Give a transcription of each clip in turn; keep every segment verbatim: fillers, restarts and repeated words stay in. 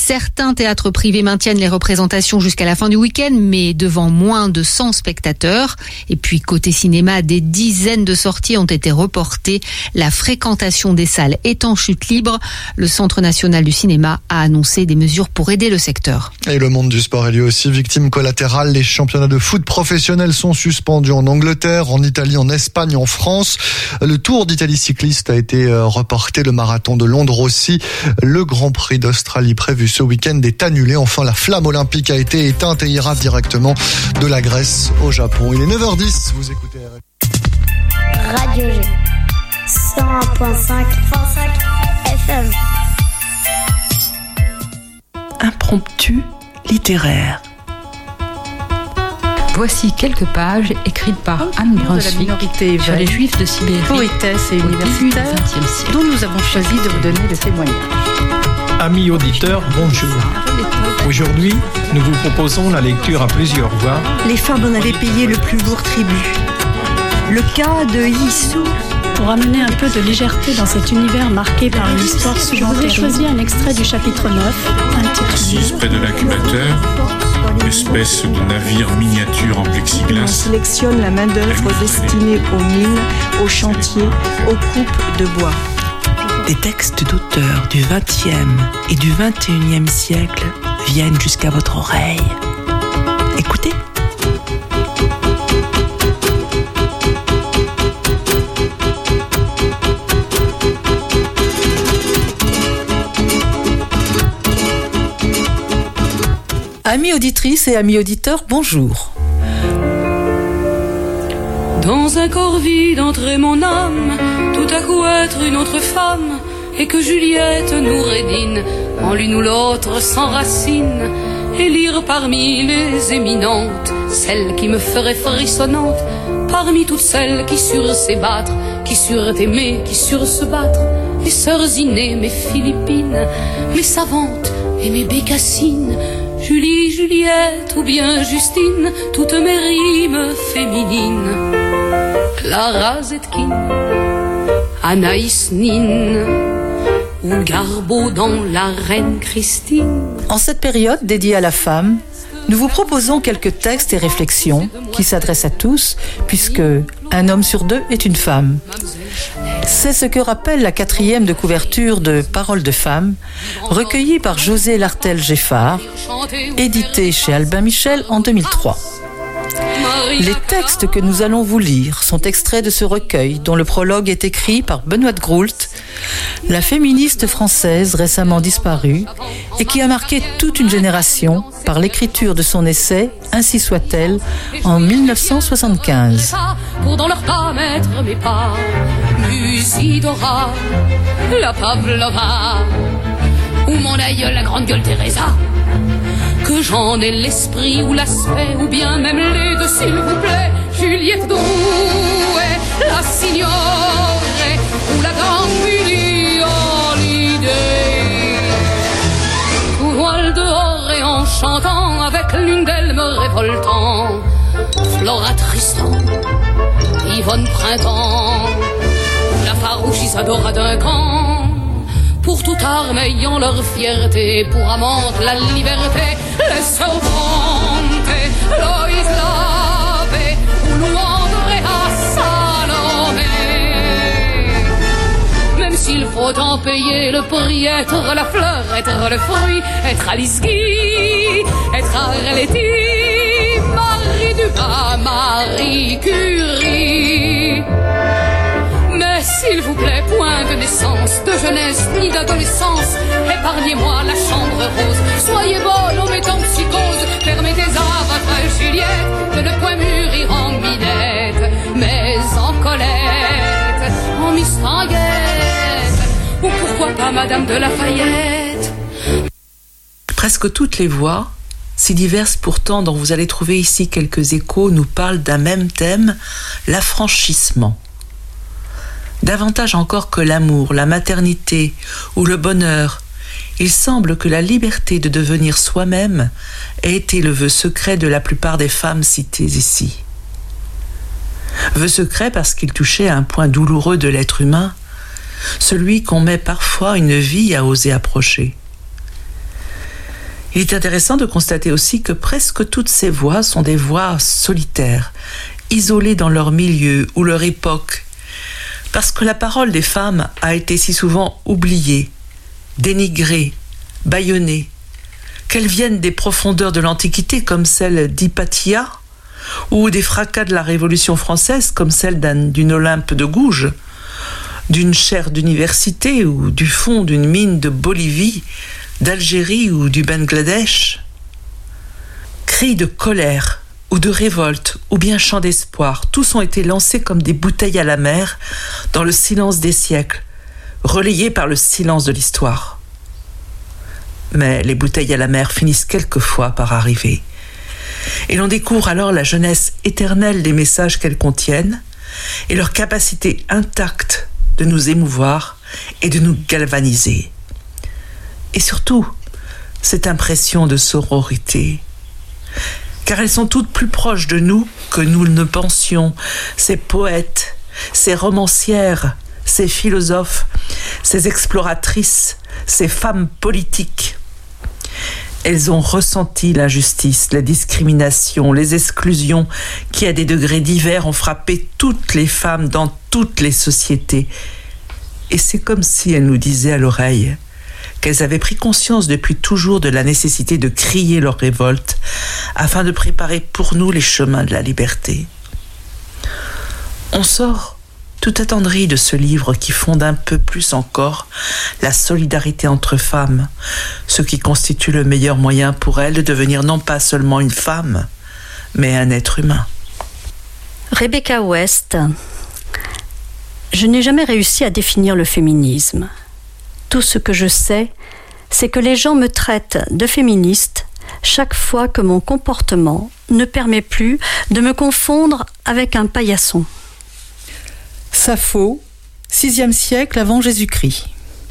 Certains théâtres privés maintiennent les représentations jusqu'à la fin du week-end, mais devant moins de cent spectateurs. Et puis côté cinéma, des dizaines de sorties ont été reportées. La fréquentation des salles est en chute libre. Le Centre national du cinéma a annoncé des mesures pour aider le secteur. Et le monde du sport est lui aussi victime collatérale. Les championnats de foot professionnels sont suspendus en Angleterre, en Italie, en Espagne, en France. Le Tour d'Italie cycliste a été reporté, le marathon de Londres aussi. Le Grand Prix d'Australie prévu ce week-end est annulé. Enfin, la flamme olympique a été éteinte et ira directement de la Grèce au Japon. Il est neuf heures dix, vous écoutez Radio G cent un virgule cinq F M. Impromptu littéraire. Voici quelques pages écrites par Anne Brunswick sur les Juifs de Sibérie, poétesse et universitaire, dont nous avons choisi de vous donner le témoignage. Amis auditeurs, bonjour. Aujourd'hui, nous vous proposons la lecture à plusieurs voix. Les femmes en avaient payé le plus lourd tribut. Le cas de Yissou. Pour amener un peu de légèreté dans cet univers marqué par une histoire souvent terrible, j'ai choisi un extrait du chapitre neuf, intitulé Assise près de l'incubateur, espèce de navire miniature en plexiglas. On sélectionne la main-d'œuvre destinée aux mines, aux chantiers, aux coupes de bois. Des textes d'auteurs du vingtième et du vingt et unième siècle viennent jusqu'à votre oreille. Écoutez. Amis auditrices et amis auditeurs, bonjour. Dans un corps vide entrait mon âme, tout à coup être une autre femme, et que Juliette nous rédine, en l'une ou l'autre s'enracine, et lire parmi les éminentes, celle qui me ferait frissonnante, parmi toutes celles qui surent s'ébattre, qui surent aimer, qui surent se battre, mes sœurs innées, mes Philippines, mes savantes et mes bécassines, Julie, Juliette ou bien Justine, toutes mes rimes féminines. Clara Zetkin, Anaïs Nin, ou Garbeau dans La Reine Christine. En cette période dédiée à la femme, nous vous proposons quelques textes et réflexions qui s'adressent à tous, puisque un homme sur deux est une femme. C'est ce que rappelle la quatrième de couverture de Paroles de femmes, recueillie par José Lartel-Geffard, édité chez Albin Michel en deux mille trois. Les textes que nous allons vous lire sont extraits de ce recueil, dont le prologue est écrit par Benoît de Groult, la féministe française récemment disparue et qui a marqué toute une génération par l'écriture de son essai « Ainsi soit-elle » en dix-neuf cent soixante-quinze. Pour dans leur pas mettre mes pas, Musidora, la Pavlova, ou mon aïeul, la grande gueule Teresa. Que j'en ai l'esprit ou l'aspect, ou bien même les deux, s'il vous plaît. Juliette Drouet, la Signore, ou la grande Billie Holiday. Tout voile dehors et en chantant, avec l'une d'elles me révoltant. Flora Tristan, Yvonne Printemps, la farouche Isadora Duncan. Pour toute arme ayant leur fierté, pour amante la liberté, les sœurs Brontë, Loïs Lavé, ou Louandre à Salomé. Même s'il faut en payer le prix, être la fleur, être le fruit, être Alice Guy, être Arletty, Marie Dumas, Marie Curie. Mais s'il vous plaît, point de naissance, de jeunesse, ni d'adolescence, épargnez-moi la chambre rose. Soyez bonne en mettant psychose, permettez à votre Juliette de ne point mûrir en Minette, mais en Colette, en Mistinguette, ou pourquoi pas Madame de Lafayette. Presque toutes les voix, si diverses pourtant dont vous allez trouver ici quelques échos, nous parlent d'un même thème, l'affranchissement. Davantage encore que l'amour, la maternité ou le bonheur, il semble que la liberté de devenir soi-même ait été le vœu secret de la plupart des femmes citées ici. Vœu secret parce qu'il touchait à un point douloureux de l'être humain, celui qu'on met parfois une vie à oser approcher. Il est intéressant de constater aussi que presque toutes ces voix sont des voix solitaires, isolées dans leur milieu ou leur époque, parce que la parole des femmes a été si souvent oubliée, dénigrée, bâillonnée, qu'elles viennent des profondeurs de l'Antiquité comme celle d'Hypatia, ou des fracas de la Révolution française comme celle d'un, d'une Olympe de Gouges, d'une chaire d'université ou du fond d'une mine de Bolivie, d'Algérie ou du Bangladesh. Cris de colère ou de révolte ou bien chants d'espoir, tous ont été lancés comme des bouteilles à la mer dans le silence des siècles, relayés par le silence de l'histoire. Mais les bouteilles à la mer finissent quelquefois par arriver. Et l'on découvre alors la jeunesse éternelle des messages qu'elles contiennent et leur capacité intacte de nous émouvoir et de nous galvaniser. Et surtout, cette impression de sororité. Car elles sont toutes plus proches de nous que nous ne pensions, ces poètes, ces romancières, ces philosophes, ces exploratrices, ces femmes politiques. Elles ont ressenti l'injustice, la discrimination, les exclusions qui, à des degrés divers, ont frappé toutes les femmes dans toutes les sociétés. Et c'est comme si elles nous disaient à l'oreille qu'elles avaient pris conscience depuis toujours de la nécessité de crier leur révolte afin de préparer pour nous les chemins de la liberté. On sort tout attendri de ce livre qui fonde un peu plus encore la solidarité entre femmes, ce qui constitue le meilleur moyen pour elles de devenir non pas seulement une femme, mais un être humain. Rebecca West, je n'ai jamais réussi à définir le féminisme. Tout ce que je sais, c'est que les gens me traitent de féministe chaque fois que mon comportement ne permet plus de me confondre avec un paillasson. Sappho, sixième siècle avant Jésus-Christ.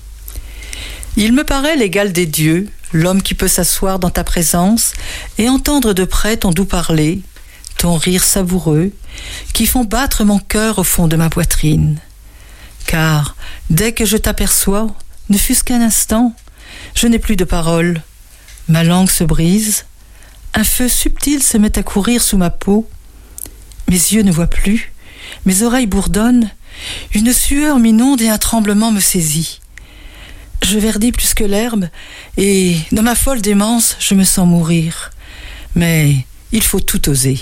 Il me paraît l'égal des dieux, l'homme qui peut s'asseoir dans ta présence et entendre de près ton doux parler, ton rire savoureux, qui font battre mon cœur au fond de ma poitrine. Car dès que je t'aperçois, ne fût-ce qu'un instant, je n'ai plus de parole. Ma langue se brise, un feu subtil se met à courir sous ma peau. Mes yeux ne voient plus, mes oreilles bourdonnent, une sueur m'inonde et un tremblement me saisit. Je verdis plus que l'herbe, et dans ma folle démence, je me sens mourir. Mais il faut tout oser.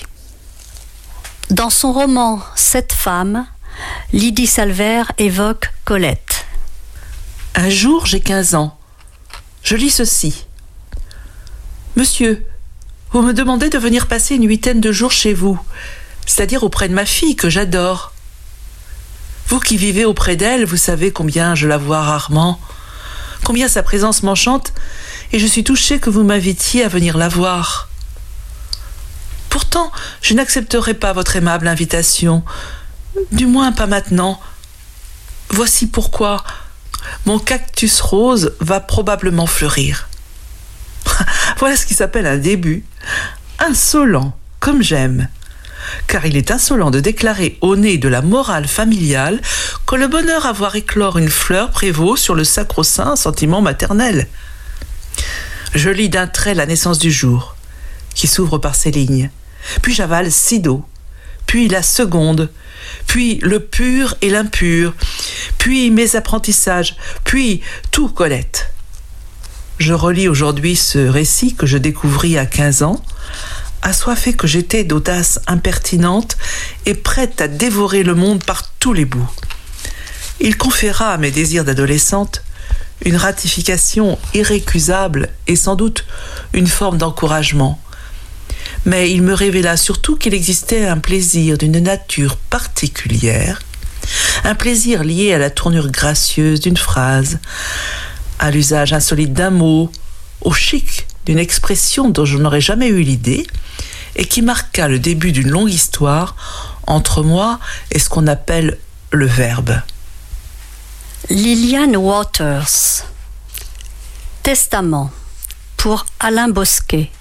Dans son roman « Cette femme », Lydie Salver évoque Colette. Un jour, j'ai quinze ans. Je lis ceci. Monsieur, vous me demandez de venir passer une huitaine de jours chez vous, c'est-à-dire auprès de ma fille que j'adore. Vous qui vivez auprès d'elle, vous savez combien je la vois rarement, combien sa présence m'enchante, et je suis touchée que vous m'invitiez à venir la voir. Pourtant, je n'accepterai pas votre aimable invitation, du moins pas maintenant. Voici pourquoi. Mon cactus rose va probablement fleurir. Voilà ce qui s'appelle un début. Insolent, comme j'aime. Car il est insolent de déclarer au nez de la morale familiale que le bonheur à voir éclore une fleur prévaut sur le sacro-saint sentiment maternel. Je lis d'un trait la naissance du jour, qui s'ouvre par ces lignes. Puis j'avale six dos, puis la seconde, puis le pur et l'impur, puis mes apprentissages, puis tout Colette. Je relis aujourd'hui ce récit que je découvris à quinze ans, assoiffée que j'étais d'audace impertinente et prête à dévorer le monde par tous les bouts. Il conféra à mes désirs d'adolescente une ratification irrécusable et sans doute une forme d'encouragement. Mais il me révéla surtout qu'il existait un plaisir d'une nature particulière, un plaisir lié à la tournure gracieuse d'une phrase, à l'usage insolite d'un mot, au chic d'une expression dont je n'aurais jamais eu l'idée et qui marqua le début d'une longue histoire entre moi et ce qu'on appelle le verbe. Liliane Waters. Testament pour Alain Bosquet.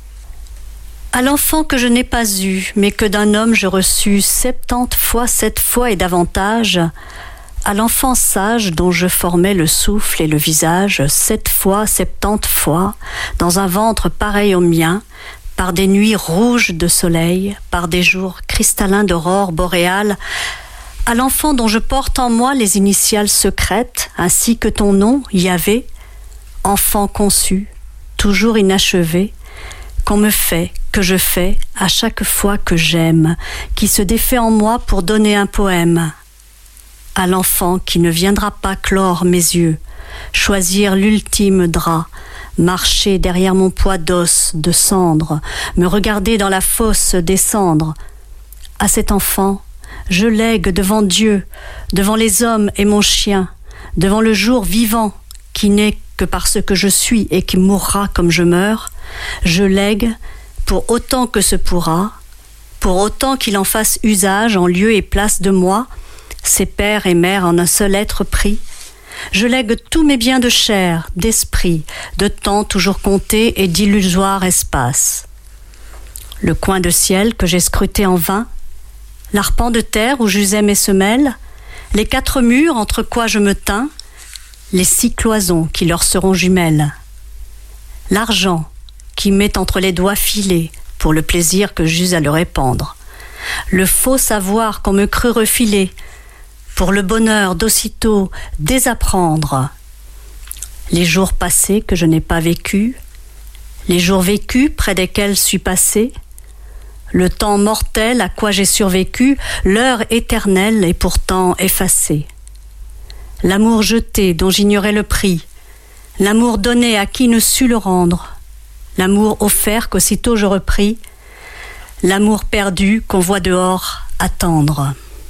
À l'enfant que je n'ai pas eu, mais que d'un homme je reçus septante fois, sept fois et davantage, à l'enfant sage dont je formais le souffle et le visage sept fois, septante fois, dans un ventre pareil au mien, par des nuits rouges de soleil, par des jours cristallins d'aurore boréale, à l'enfant dont je porte en moi les initiales secrètes, ainsi que ton nom, Yahvé, enfant conçu, toujours inachevé, qu'on me fait, que je fais, à chaque fois que j'aime, qui se défait en moi pour donner un poème. À l'enfant qui ne viendra pas clore mes yeux, choisir l'ultime drap, marcher derrière mon poids d'os, de cendre, me regarder dans la fosse descendre. À cet enfant, je lègue devant Dieu, devant les hommes et mon chien, devant le jour vivant qui n'est que parce que je suis et qui mourra comme je meurs, je lègue, pour autant que ce pourra, pour autant qu'il en fasse usage en lieu et place de moi, ses pères et mères en un seul être pris, je lègue tous mes biens de chair, d'esprit, de temps toujours compté et d'illusoire espace. Le coin de ciel que j'ai scruté en vain, l'arpent de terre où j'usais mes semelles, les quatre murs entre quoi je me tins, les six cloisons qui leur seront jumelles, l'argent qui met entre les doigts filés pour le plaisir que j'eus à le répandre, le faux savoir qu'on me crut refiler, pour le bonheur d'aussitôt désapprendre, les jours passés que je n'ai pas vécus, les jours vécus près desquels suis passé, le temps mortel à quoi j'ai survécu, l'heure éternelle et pourtant effacée. L'amour jeté dont j'ignorais le prix, l'amour donné à qui ne sut le rendre, l'amour offert qu'aussitôt je repris, l'amour perdu qu'on voit dehors attendre.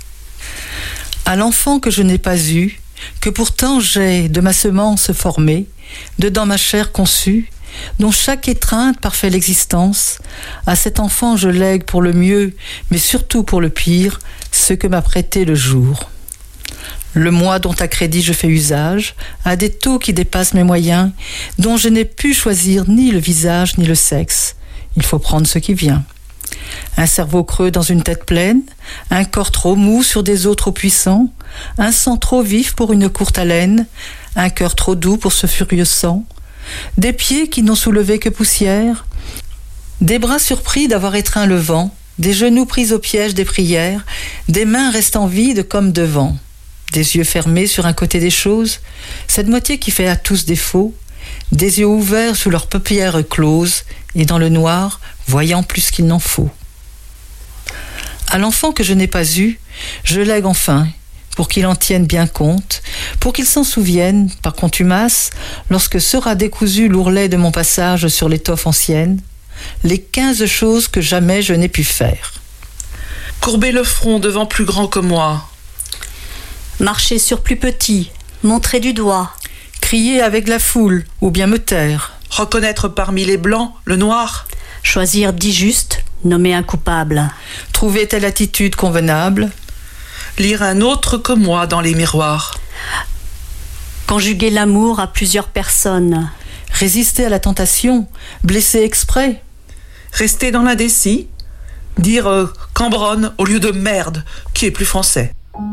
À l'enfant que je n'ai pas eu, que pourtant j'ai de ma semence formé, dedans ma chair conçue, dont chaque étreinte parfait l'existence, à cet enfant je lègue pour le mieux, mais surtout pour le pire, ce que m'a prêté le jour. Le moi dont à crédit je fais usage, à des taux qui dépassent mes moyens, dont je n'ai pu choisir ni le visage ni le sexe. Il faut prendre ce qui vient. Un cerveau creux dans une tête pleine, un corps trop mou sur des os trop puissants, un sang trop vif pour une courte haleine, un cœur trop doux pour ce furieux sang, des pieds qui n'ont soulevé que poussière, des bras surpris d'avoir étreint le vent, des genoux pris au piège des prières, des mains restant vides comme devant, des yeux fermés sur un côté des choses, cette moitié qui fait à tous défaut, des yeux ouverts sous leurs paupières closes, et dans le noir, voyant plus qu'il n'en faut. À l'enfant que je n'ai pas eu, je lègue enfin, pour qu'il en tienne bien compte, pour qu'il s'en souvienne, par contumace, lorsque sera décousu l'ourlet de mon passage sur l'étoffe ancienne, les quinze choses que jamais je n'ai pu faire. Courber le front devant plus grand que moi. Marcher sur plus petit, montrer du doigt. Crier avec la foule, ou bien me taire. Reconnaître parmi les blancs le noir. Choisir dit juste, nommer un coupable. Trouver telle attitude convenable. Lire un autre que moi dans les miroirs. Conjuguer l'amour à plusieurs personnes. Résister à la tentation, blesser exprès. Rester dans l'indécis. Dire euh, cambronne au lieu de merde, qui est plus français.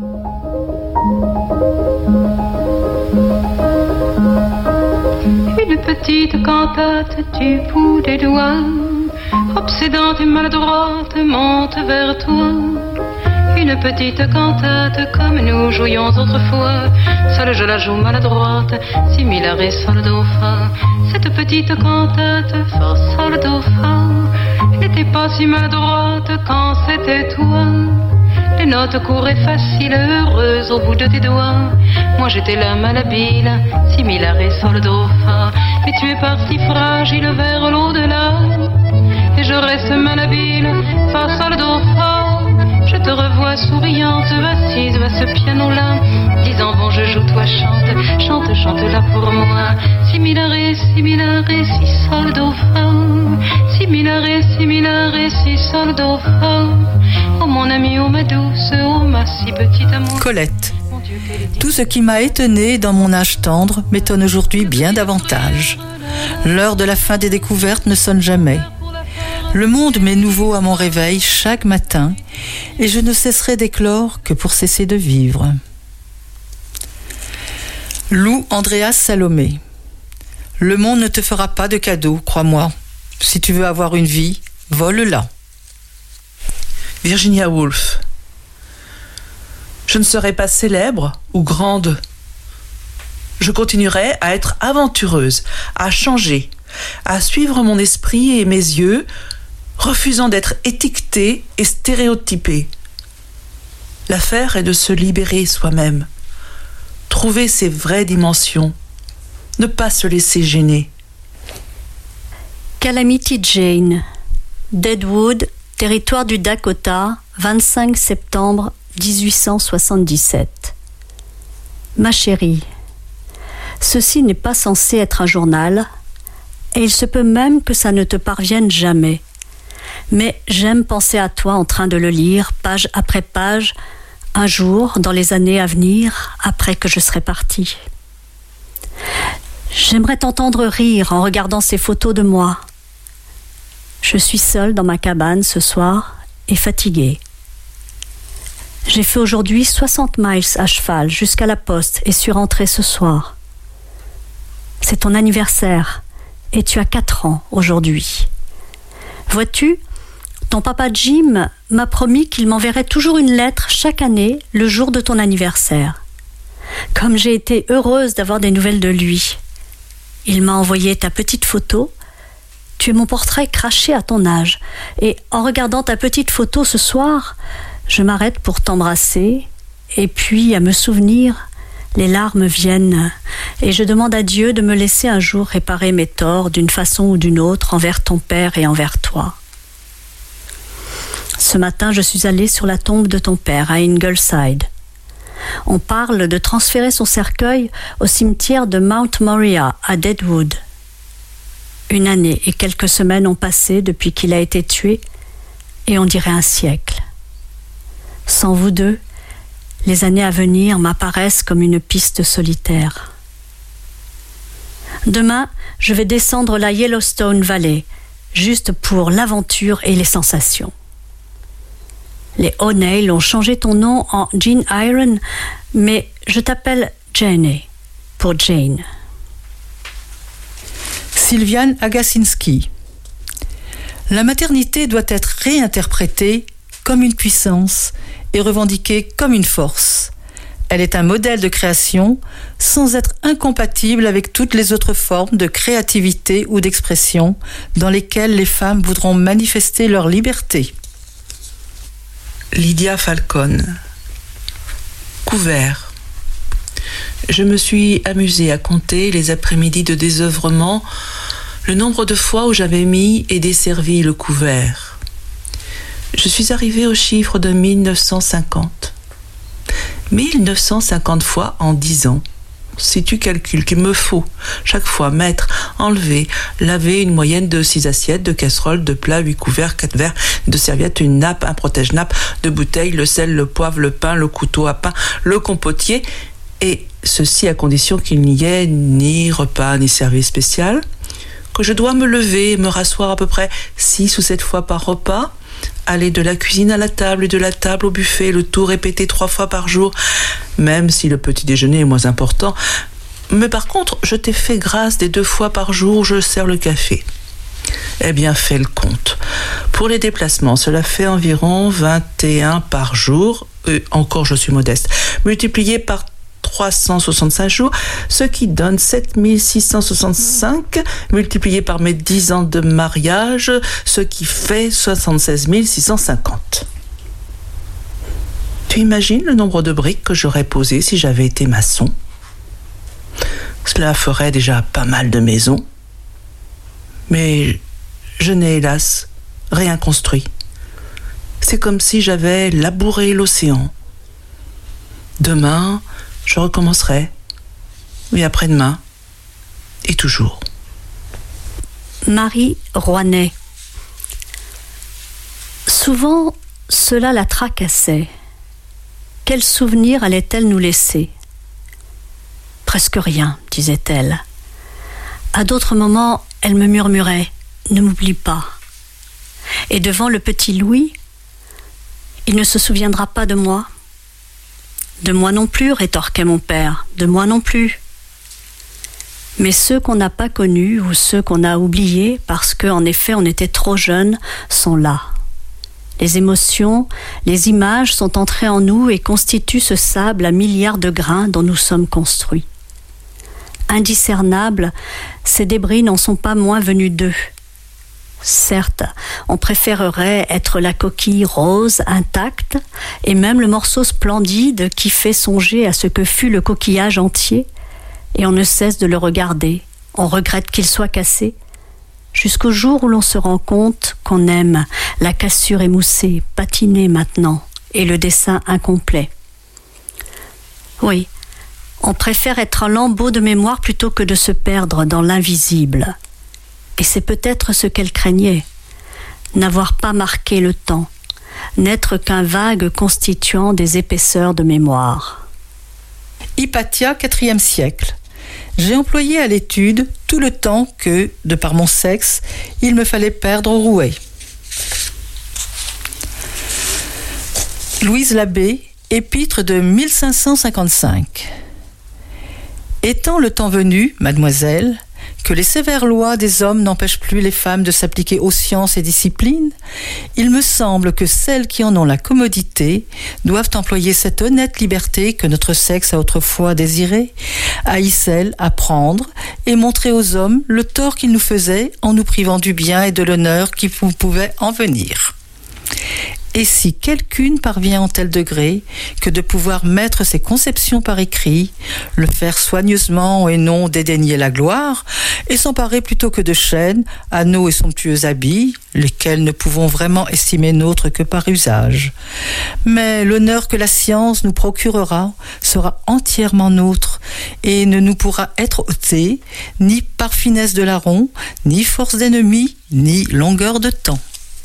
Une petite cantate du bout des doigts, obsédante et maladroite, monte vers toi. Une petite cantate comme nous jouions autrefois. Seule je la joue maladroite, similaire et sol do fa. Cette petite cantate, fa sol do fa, n'était pas si maladroite quand c'était toi. Les notes couraient faciles, heureuses au bout de tes doigts. Moi j'étais la malhabile, similaire et sol do fa. Mais tu es parti fragile vers l'au-delà, et je reste malhabile, fa sol do fa. Je te revois souriante, assise à ce piano-là, disant bon je joue, toi chante, chante, chante là pour moi. Similare, similare, si sol do fa. Similare, similare, si sol do fa. Oh mon ami, oh ma douce, oh ma si petite amour. Colette. Tout ce qui m'a étonnée dans mon âge tendre m'étonne aujourd'hui bien davantage. L'heure de la fin des découvertes ne sonne jamais. Le monde m'est nouveau à mon réveil chaque matin, et je ne cesserai d'éclore que pour cesser de vivre. Lou Andreas Salomé. Le monde ne te fera pas de cadeaux, crois-moi. Si tu veux avoir une vie, vole-la. Virginia Woolf. Je ne serai pas célèbre ou grande. Je continuerai à être aventureuse, à changer, à suivre mon esprit et mes yeux, refusant d'être étiquetée et stéréotypée. L'affaire est de se libérer soi-même, trouver ses vraies dimensions, ne pas se laisser gêner. Calamity Jane, Deadwood, territoire du Dakota, vingt-cinq septembre dix-huit cent soixante-dix-sept. Ma chérie, ceci n'est pas censé être un journal, et il se peut même que ça ne te parvienne jamais. Mais j'aime penser à toi en train de le lire, page après page, un jour, dans les années à venir, après que je serai partie. J'aimerais t'entendre rire en regardant ces photos de moi. Je suis seule dans ma cabane ce soir et fatiguée. J'ai fait aujourd'hui soixante miles à cheval jusqu'à la poste et suis rentrée ce soir. C'est ton anniversaire et tu as quatre ans aujourd'hui. Vois-tu, ton papa Jim m'a promis qu'il m'enverrait toujours une lettre chaque année le jour de ton anniversaire. Comme j'ai été heureuse d'avoir des nouvelles de lui. Il m'a envoyé ta petite photo. Tu es mon portrait craché à ton âge. Et en regardant ta petite photo ce soir, je m'arrête pour t'embrasser. Et puis, à me souvenir, les larmes viennent. Et je demande à Dieu de me laisser un jour réparer mes torts d'une façon ou d'une autre envers ton père et envers toi. Ce matin, je suis allée sur la tombe de ton père à Ingleside. On parle de transférer son cercueil au cimetière de Mount Moriah à Deadwood. Une année et quelques semaines ont passé depuis qu'il a été tué, et on dirait un siècle. Sans vous deux, les années à venir m'apparaissent comme une piste solitaire. Demain, je vais descendre la Yellowstone Valley, juste pour l'aventure et les sensations. Les O'Neill ont changé ton nom en Jean Iron, mais je t'appelle Jane pour Jane. Sylviane Agacinski. La maternité doit être réinterprétée comme une puissance et revendiquée comme une force. Elle est un modèle de création sans être incompatible avec toutes les autres formes de créativité ou d'expression dans lesquelles les femmes voudront manifester leur liberté. Lydia Falcon. Couvert. Je me suis amusée à compter les après-midi de désœuvrement, le nombre de fois où j'avais mis et desservi le couvert. Je suis arrivée au chiffre de mille neuf cent cinquante. mille neuf cent cinquante fois en dix ans. Si tu calcules qu'il me faut chaque fois mettre, enlever, laver une moyenne de six assiettes, de casseroles, de plats, huit couverts, quatre verres, de serviettes, une nappe, un protège-nappe, de bouteilles, le sel, le poivre, le pain, le couteau à pain, le compotier, et ceci à condition qu'il n'y ait ni repas ni service spécial, que je dois me lever et me rasseoir à peu près six ou sept fois par repas, aller de la cuisine à la table et de la table au buffet, le tout répété trois fois par jour, même si le petit déjeuner est moins important. Mais par contre, je t'ai fait grâce des deux fois par jour où je sers le café. Eh bien, fais le compte. Pour les déplacements, cela fait environ vingt et un par jour. Et encore, je suis modeste. Multiplié par trois cent soixante-cinq jours, ce qui donne sept mille six cent soixante-cinq, multiplié par mes dix ans de mariage, ce qui fait soixante-seize mille six cent cinquante. Tu imagines le nombre de briques que j'aurais posées si j'avais été maçon? Cela ferait déjà pas mal de maisons. Mais je n'ai hélas rien construit. C'est comme si j'avais labouré l'océan. Demain, je recommencerai, et après-demain, et toujours. Marie Rouanet. Souvent, cela la tracassait. Quel souvenir allait-elle nous laisser? Presque rien, disait-elle. À d'autres moments, elle me murmurait « Ne m'oublie pas ». Et devant le petit Louis, « Il ne se souviendra pas de moi ». « De moi non plus, rétorquait mon père, de moi non plus. Mais ceux qu'on n'a pas connus ou ceux qu'on a oubliés parce qu'en effet on était trop jeunes sont là. Les émotions, les images sont entrées en nous et constituent ce sable à milliards de grains dont nous sommes construits. Indiscernables, ces débris n'en sont pas moins venus d'eux. Certes, on préférerait être la coquille rose intacte et même le morceau splendide qui fait songer à ce que fut le coquillage entier, et on ne cesse de le regarder, on regrette qu'il soit cassé, jusqu'au jour où l'on se rend compte qu'on aime la cassure émoussée, patinée maintenant, et le dessin incomplet. Oui, on préfère être un lambeau de mémoire plutôt que de se perdre dans l'invisible. Et c'est peut-être ce qu'elle craignait, n'avoir pas marqué le temps, n'être qu'un vague constituant des épaisseurs de mémoire. Hypatia, quatrième siècle. J'ai employé à l'étude tout le temps que, de par mon sexe, il me fallait perdre au rouet. Louise Labbé, épître de mille cinq cent cinquante-cinq. Étant le temps venu, mademoiselle, que les sévères lois des hommes n'empêchent plus les femmes de s'appliquer aux sciences et disciplines, il me semble que celles qui en ont la commodité doivent employer cette honnête liberté que notre sexe a autrefois désirée, haïssait apprendre et montrer aux hommes le tort qu'ils nous faisaient en nous privant du bien et de l'honneur qui pouvait en venir. Et si quelqu'une parvient en tel degré que de pouvoir mettre ses conceptions par écrit, le faire soigneusement et non dédaigner la gloire, et s'emparer plutôt que de chaînes, anneaux et somptueux habits, lesquels ne pouvons vraiment estimer nôtres que par usage. Mais l'honneur que la science nous procurera sera entièrement nôtre et ne nous pourra être ôté ni par finesse de larron, ni force d'ennemi, ni longueur de temps.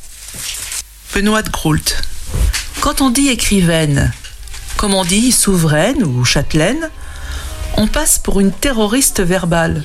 Benoît de Groult. Quand on dit écrivaine, comme on dit souveraine ou châtelaine, on passe pour une terroriste verbale.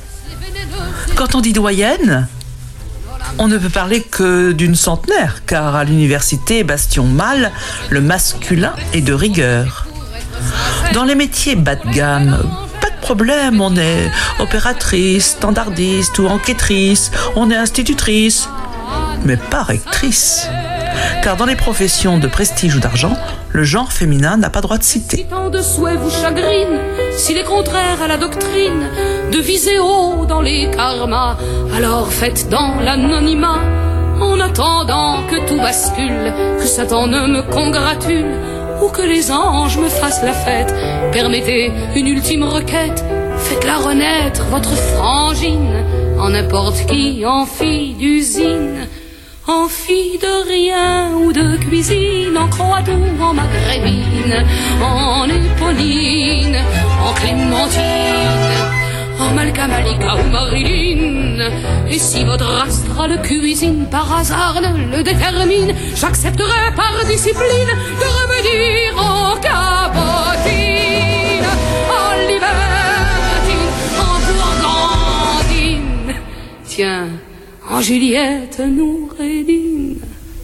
Quand on dit doyenne, on ne peut parler que d'une centenaire, car à l'université Bastion Mâle, le masculin est de rigueur. Dans les métiers bas de gamme, pas de problème, on est opératrice, standardiste ou enquêtrice, on est institutrice, mais pas rectrice. Car dans les professions de prestige ou d'argent, le genre féminin n'a pas droit de citer. Si tant de souhaits vous chagrinent, s'il est contraire à la doctrine de viser haut dans les karmas, alors faites dans l'anonymat, en attendant que tout bascule, que Satan ne me congratule, ou que les anges me fassent la fête. Permettez une ultime requête, faites-la renaître, votre frangine, en n'importe qui, en fille d'usine, en fille de rien ou de cuisine, en croix-doux, en maghrébine, en éponine, en clémentine, en Malka-Malika ou Marilyn. Et si votre astral cuisine par hasard ne le détermine, j'accepterai par discipline de revenir en cabotine, en libertine, en gourgandine. Tiens, en Juliette Noureddine.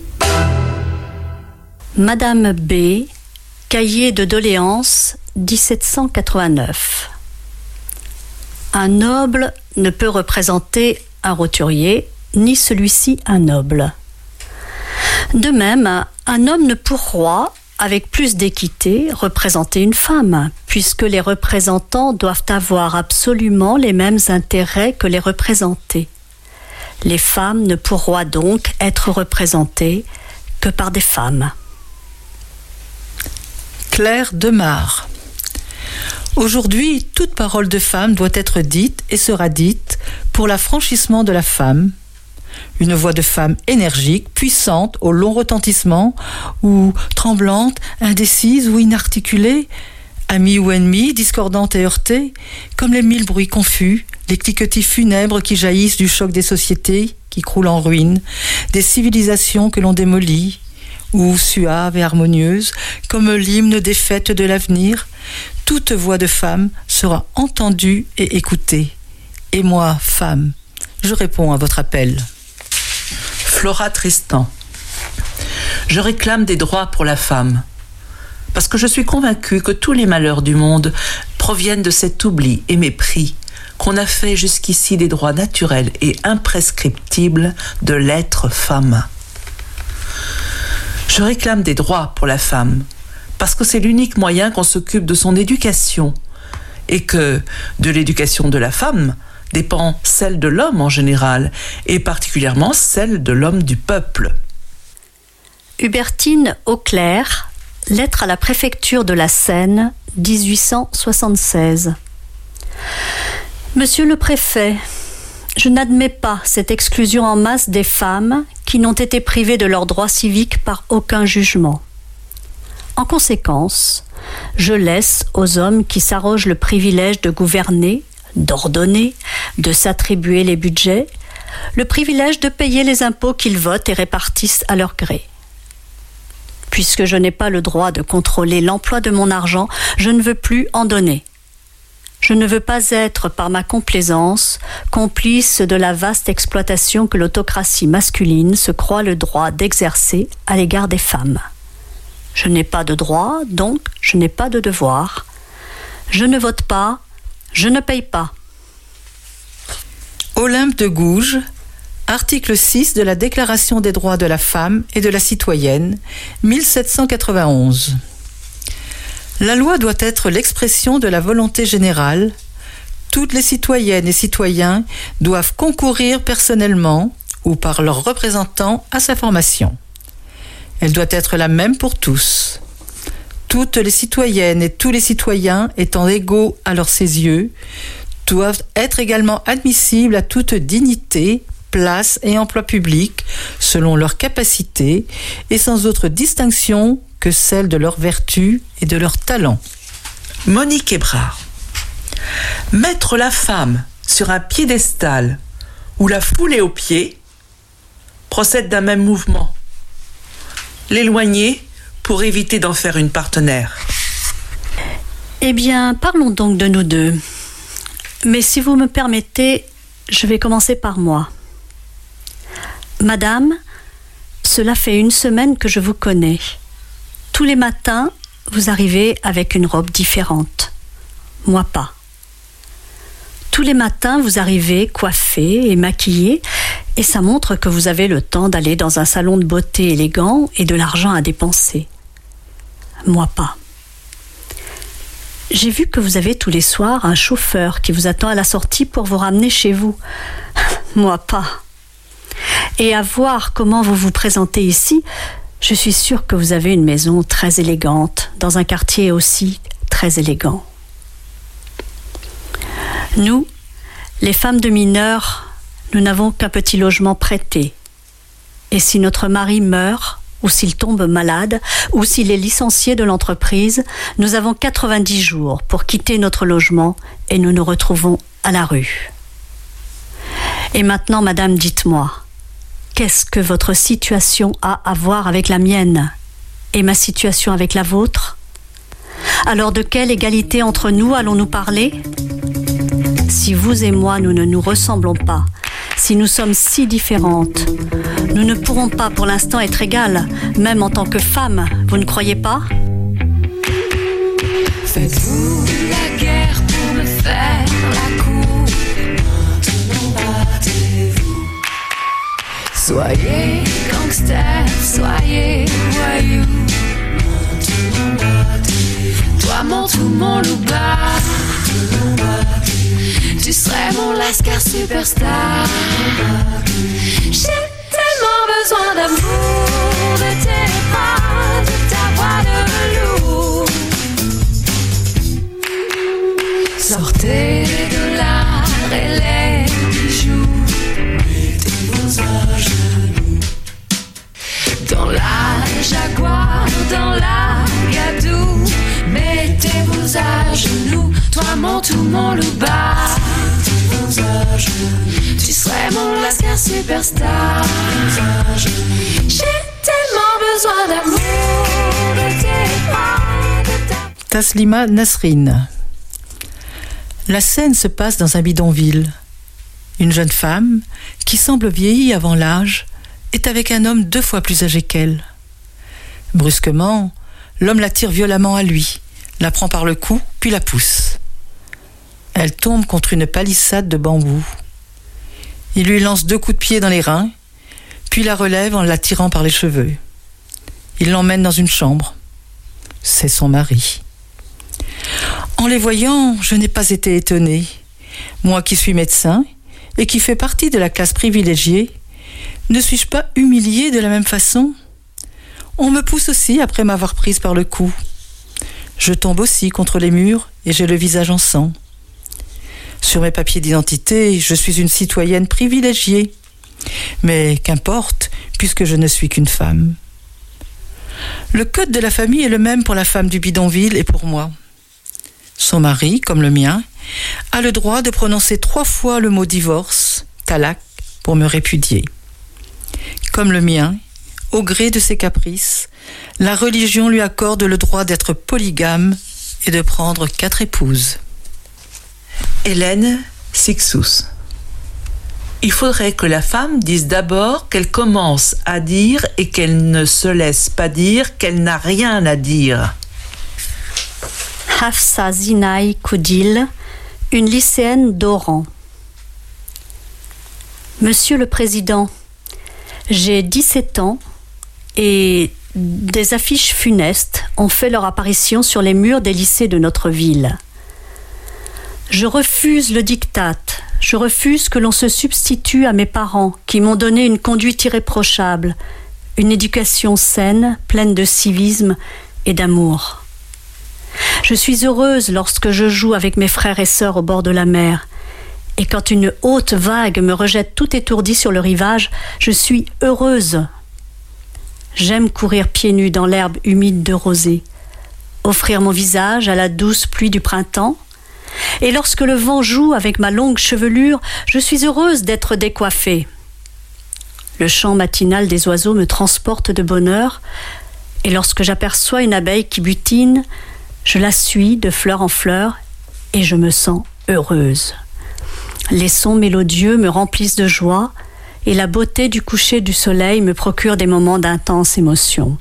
Madame B, cahier de doléances, dix-sept cent quatre-vingt-neuf. Un noble ne peut représenter un roturier, ni celui-ci un noble. De même, un homme ne pourra, avec plus d'équité, représenter une femme, puisque les représentants doivent avoir absolument les mêmes intérêts que les représentés. Les femmes ne pourront donc être représentées que par des femmes. Claire Demare. Aujourd'hui, toute parole de femme doit être dite et sera dite pour l'affranchissement de la femme. Une voix de femme énergique, puissante, au long retentissement, ou tremblante, indécise ou inarticulée, amie ou ennemie, discordante et heurtée, comme les mille bruits confus, les cliquetis funèbres qui jaillissent du choc des sociétés qui croulent en ruine, des civilisations que l'on démolit, ou suaves et harmonieuses, comme l'hymne des fêtes de l'avenir, toute voix de femme sera entendue et écoutée. Et moi, femme, je réponds à votre appel. Flora Tristan. Je réclame des droits pour la femme, parce que je suis convaincue que tous les malheurs du monde proviennent de cet oubli et mépris qu'on a fait jusqu'ici des droits naturels et imprescriptibles de l'être femme. Je réclame des droits pour la femme, parce que c'est l'unique moyen qu'on s'occupe de son éducation, et que de l'éducation de la femme dépend celle de l'homme en général, et particulièrement celle de l'homme du peuple. Hubertine Auclair, lettre à la préfecture de la Seine, dix-huit cent soixante-seize. Monsieur le préfet, je n'admets pas cette exclusion en masse des femmes qui n'ont été privées de leurs droits civiques par aucun jugement. En conséquence, je laisse aux hommes qui s'arrogent le privilège de gouverner, d'ordonner, de s'attribuer les budgets, le privilège de payer les impôts qu'ils votent et répartissent à leur gré. Puisque je n'ai pas le droit de contrôler l'emploi de mon argent, je ne veux plus en donner. Je ne veux pas être, par ma complaisance, complice de la vaste exploitation que l'autocratie masculine se croit le droit d'exercer à l'égard des femmes. Je n'ai pas de droit, donc je n'ai pas de devoir. Je ne vote pas, je ne paye pas. Olympe de Gouges, article six de la Déclaration des droits de la femme et de la citoyenne, mille sept cent quatre-vingt-onze. La loi doit être l'expression de la volonté générale. Toutes les citoyennes et citoyens doivent concourir personnellement ou par leurs représentants à sa formation. Elle doit être la même pour tous. Toutes les citoyennes et tous les citoyens étant égaux à leurs ses yeux, doivent être également admissibles à toute dignité, place et emploi public selon leurs capacités et sans autre distinction que celle de leur vertu et de leur talent. Monique Hébrard. Mettre la femme sur un piédestal ou la fouler aux pieds procède d'un même mouvement. L'éloigner pour éviter d'en faire une partenaire. Eh bien, parlons donc de nous deux. Mais si vous me permettez, je vais commencer par moi. Madame, cela fait une semaine que je vous connais. Tous les matins, vous arrivez avec une robe différente. Moi pas. Tous les matins, vous arrivez coiffée et maquillée, et ça montre que vous avez le temps d'aller dans un salon de beauté élégant et de l'argent à dépenser. Moi pas. J'ai vu que vous avez tous les soirs un chauffeur qui vous attend à la sortie pour vous ramener chez vous. Moi pas. Et à voir comment vous vous présentez ici, je suis sûre que vous avez une maison très élégante, dans un quartier aussi très élégant. Nous, les femmes de mineurs, nous n'avons qu'un petit logement prêté. Et si notre mari meurt, ou s'il tombe malade, ou s'il est licencié de l'entreprise, nous avons quatre-vingt-dix jours pour quitter notre logement et nous nous retrouvons à la rue. Et maintenant, madame, dites-moi, qu'est-ce que votre situation a à voir avec la mienne et ma situation avec la vôtre? Alors de quelle égalité entre nous allons-nous parler? Si vous et moi, nous ne nous ressemblons pas, si nous sommes si différentes, nous ne pourrons pas pour l'instant être égales, même en tant que femmes, vous ne croyez pas? Faites-vous la guerre pour me faire la cour? Battez-vous. Soyez gangster, soyez voyou. Toi mon tout, mon loupard, tu serais mon lascar superstar. J'ai tellement besoin d'amour, de tes bras, de ta voix de velours. Sortez les dollars et les bijoux, mettez-vous à genoux. Dans la Jaguar, dans la Gadou, mettez-vous à genoux. Toi mon tout, mon loupard, mettez-vous à genoux. Tu serais mon lascar superstar. J'ai tellement besoin d'amour, de tes bras, de ta... Taslima Nasrine. La scène se passe dans un bidonville. Une jeune femme, qui semble vieillie avant l'âge, est avec un homme deux fois plus âgé qu'elle. Brusquement, l'homme la tire violemment à lui, la prend par le cou, puis la pousse. Elle tombe contre une palissade de bambou. Il lui lance deux coups de pied dans les reins, puis la relève en la tirant par les cheveux. Il l'emmène dans une chambre. C'est son mari. En les voyant, je n'ai pas été étonnée. Moi qui suis médecin et qui fais partie de la classe privilégiée, ne suis-je pas humiliée de la même façon ? On me pousse aussi après m'avoir prise par le cou. Je tombe aussi contre les murs et j'ai le visage en sang. Sur mes papiers d'identité, je suis une citoyenne privilégiée. Mais qu'importe, puisque je ne suis qu'une femme. Le code de la famille est le même pour la femme du bidonville et pour moi. Son mari, comme le mien, a le droit de prononcer trois fois le mot divorce, talak, pour me répudier. Comme le mien, au gré de ses caprices, la religion lui accorde le droit d'être polygame et de prendre quatre épouses. Hélène Sixous. Il faudrait que la femme dise d'abord qu'elle commence à dire et qu'elle ne se laisse pas dire qu'elle n'a rien à dire. Hafsa Zinaï Koudil, une lycéenne d'Oran. Monsieur le Président, j'ai dix-sept ans et des affiches funestes ont fait leur apparition sur les murs des lycées de notre ville. Je refuse le diktat, je refuse que l'on se substitue à mes parents qui m'ont donné une conduite irréprochable, une éducation saine, pleine de civisme et d'amour. Je suis heureuse lorsque je joue avec mes frères et sœurs au bord de la mer. Et quand une haute vague me rejette tout étourdie sur le rivage, je suis heureuse. J'aime courir pieds nus dans l'herbe humide de rosée, offrir mon visage à la douce pluie du printemps. Et lorsque le vent joue avec ma longue chevelure, je suis heureuse d'être décoiffée. Le chant matinal des oiseaux me transporte de bonheur, et lorsque j'aperçois une abeille qui butine, je la suis de fleur en fleur et je me sens heureuse. Les sons mélodieux me remplissent de joie et la beauté du coucher du soleil me procure des moments d'intense émotion.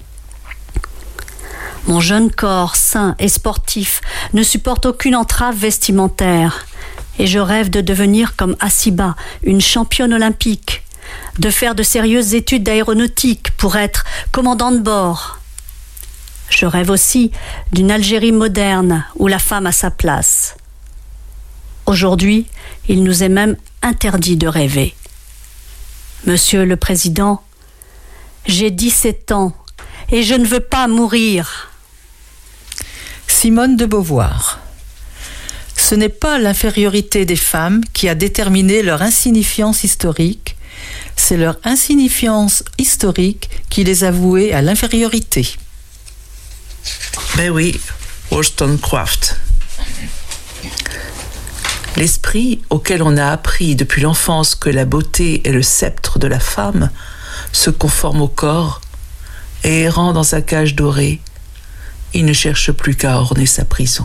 Mon jeune corps sain et sportif ne supporte aucune entrave vestimentaire et je rêve de devenir comme Assiba, une championne olympique, de faire de sérieuses études d'aéronautique pour être commandant de bord. Je rêve aussi d'une Algérie moderne où la femme a sa place. Aujourd'hui, il nous est même interdit de rêver. Monsieur le Président, j'ai dix-sept ans et je ne veux pas mourir. Simone de Beauvoir. Ce n'est pas l'infériorité des femmes qui a déterminé leur insignifiance historique, c'est leur insignifiance historique qui les a vouées à l'infériorité. Ben oui, Wollstonecraft. L'esprit auquel on a appris depuis l'enfance que la beauté est le sceptre de la femme se conforme au corps et errant dans sa cage dorée, il ne cherche plus qu'à orner sa prison.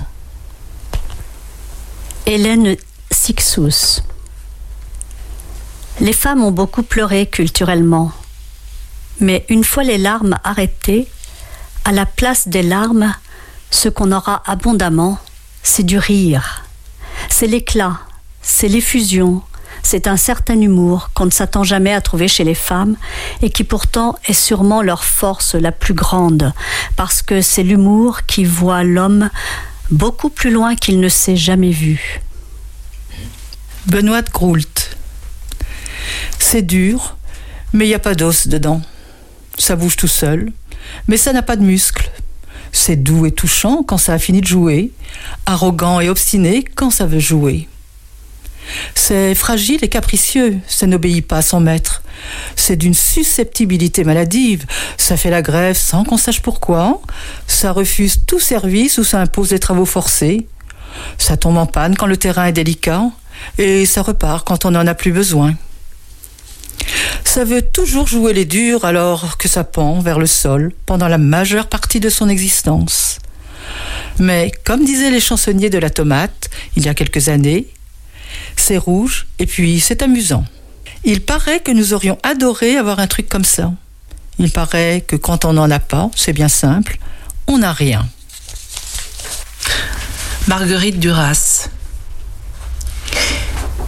Hélène Sixous. Les femmes ont beaucoup pleuré culturellement, mais une fois les larmes arrêtées, à la place des larmes, ce qu'on aura abondamment, c'est du rire. C'est l'éclat, c'est l'effusion, c'est un certain humour qu'on ne s'attend jamais à trouver chez les femmes et qui pourtant est sûrement leur force la plus grande, parce que c'est l'humour qui voit l'homme beaucoup plus loin qu'il ne s'est jamais vu. Benoît de Groult. C'est dur, mais il n'y a pas d'os dedans. Ça bouge tout seul, mais ça n'a pas de muscles. C'est doux et touchant quand ça a fini de jouer, arrogant et obstiné quand ça veut jouer. C'est fragile et capricieux, ça n'obéit pas à son maître. C'est d'une susceptibilité maladive, ça fait la grève sans qu'on sache pourquoi, ça refuse tout service ou ça impose des travaux forcés, ça tombe en panne quand le terrain est délicat et ça repart quand on n'en a plus besoin. Ça veut toujours jouer les durs alors que ça pend vers le sol pendant la majeure partie de son existence. Mais comme disaient les chansonniers de la tomate il y a quelques années, c'est rouge et puis c'est amusant. Il paraît que nous aurions adoré avoir un truc comme ça. Il paraît que quand on n'en a pas, c'est bien simple, on n'a rien. Marguerite Duras.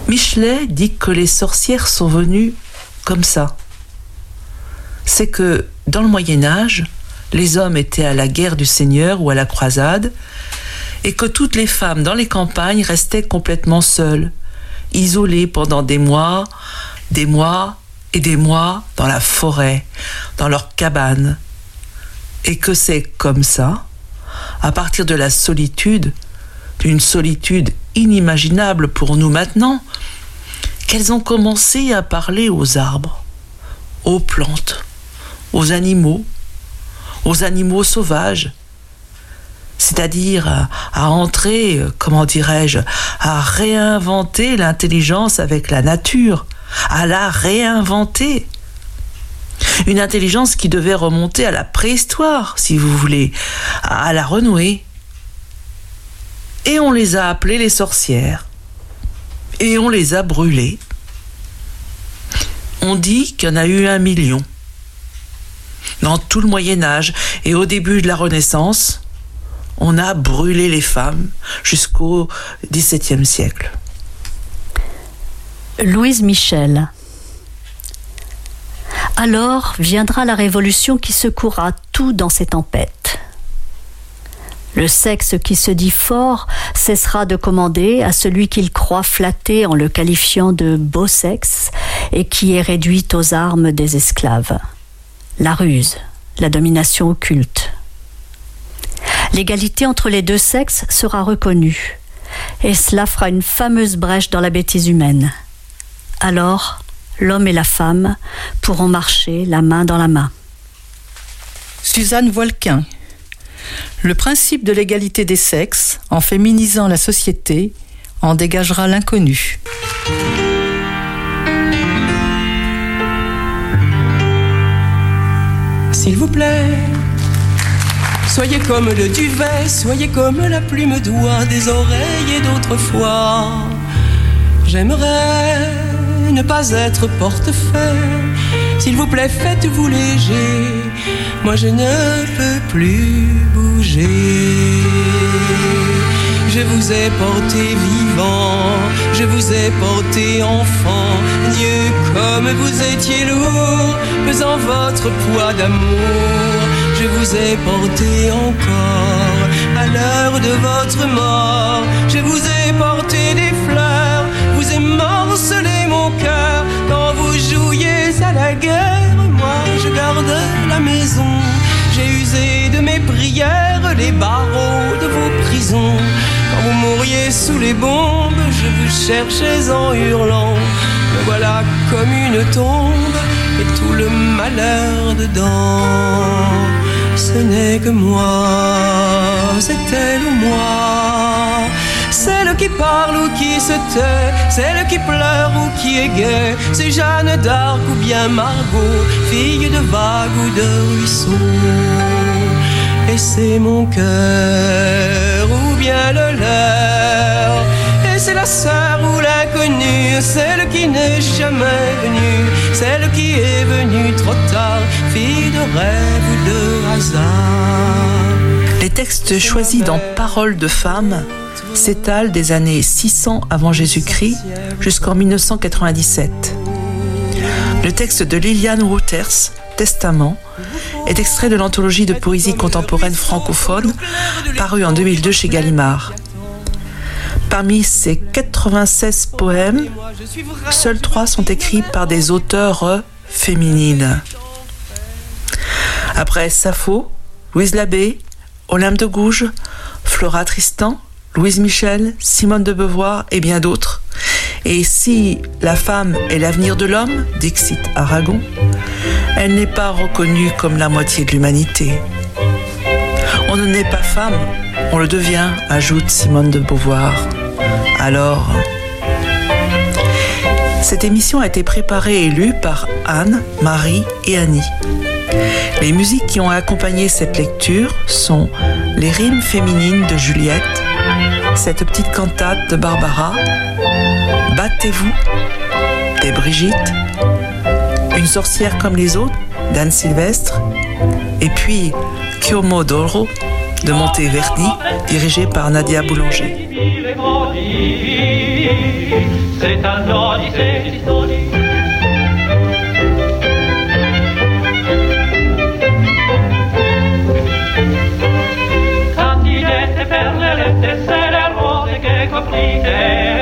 Michelet dit que les sorcières sont venues comme ça. C'est que dans le Moyen-Âge, les hommes étaient à la guerre du Seigneur ou à la croisade, et que toutes les femmes dans les campagnes restaient complètement seules, isolées pendant des mois, des mois et des mois dans la forêt, dans leur cabane. Et que c'est comme ça, à partir de la solitude, d'une solitude inimaginable pour nous maintenant, qu'elles ont commencé à parler aux arbres, aux plantes, aux animaux, aux animaux sauvages, c'est-à-dire à, à entrer, comment dirais-je, à réinventer l'intelligence avec la nature, à la réinventer. Une intelligence qui devait remonter à la préhistoire, si vous voulez, à la renouer. Et on les a appelées les sorcières. Et on les a brûlées. On dit qu'il y en a eu un million. Dans tout le Moyen-Âge et au début de la Renaissance, on a brûlé les femmes jusqu'au dix-septième siècle. Louise Michel. Alors viendra la révolution qui secouera tout dans ces tempêtes. Le sexe qui se dit fort cessera de commander à celui qu'il croit flatté en le qualifiant de beau sexe et qui est réduit aux armes des esclaves. La ruse, la domination occulte. L'égalité entre les deux sexes sera reconnue et cela fera une fameuse brèche dans la bêtise humaine. Alors, l'homme et la femme pourront marcher la main dans la main. Suzanne Volquin. Le principe de l'égalité des sexes, en féminisant la société, en dégagera l'inconnu. S'il vous plaît, soyez comme le duvet, soyez comme la plume d'oie des oreilles d'autrefois. J'aimerais ne pas être portefeuille. S'il vous plaît, faites-vous léger. Moi je ne peux plus bouger. Je vous ai porté vivant, je vous ai porté enfant. Dieu, comme vous étiez lourd, pesant votre poids d'amour. Je vous ai porté encore à l'heure de votre mort. Je vous ai porté des fleurs, vous émorcelez mon cœur. Quand vous jouiez à la guerre, moi je gardais la maison. J'ai usé de mes prières les barreaux de vos prisons. Quand vous mouriez sous les bombes, je vous cherchais en hurlant. Me voilà comme une tombe et tout le malheur dedans. Ce n'est que moi, c'est elle ou moi. Celle qui parle ou qui se tait, celle qui pleure ou qui est gaie. C'est Jeanne d'Arc ou bien Margot, fille de vague ou de ruisseau. Et c'est mon cœur ou bien le leur. Et c'est la sœur ou l'inconnue, celle qui n'est jamais venue, celle qui est venue trop tard, fille de rêve ou de hasard. Les textes choisis dans Paroles de femmes s'étalent des années six cents avant Jésus-Christ jusqu'en mille neuf cent quatre-vingt-dix-sept. Le texte de Liliane Wouters, Testament, est extrait de l'anthologie de poésie contemporaine francophone parue en deux mille deux chez Gallimard. Parmi ces quatre-vingt-seize poèmes, seuls trois sont écrits par des auteurs féminines. Après Sappho, Louise Labbé, Olympe de Gouges, Flora Tristan, Louise Michel, Simone de Beauvoir et bien d'autres. Et si la femme est l'avenir de l'homme, dixit Aragon, elle n'est pas reconnue comme la moitié de l'humanité. On ne naît pas femme, on le devient, ajoute Simone de Beauvoir. Alors, cette émission a été préparée et lue par Anne, Marie et Annie. Les musiques qui ont accompagné cette lecture sont les rimes féminines de Juliette, cette petite cantate de Barbara, Battez-vous des Brigitte, Une sorcière comme les autres d'Anne Sylvestre, et puis Chioma d'Oro de Monteverdi, dirigé par Nadia Boulanger. c'est un odyssée. Quand il était perlette, c'est la rose che coprite,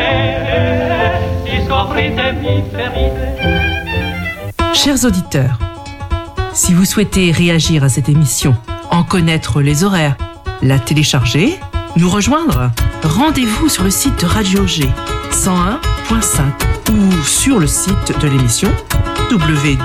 il scoprite mi ferite. Chers auditeurs, si vous souhaitez réagir à cette émission, en connaître les horaires, la télécharger, nous rejoindre, rendez-vous sur le site de Radio G cent un point cinq ou sur le site de l'émission w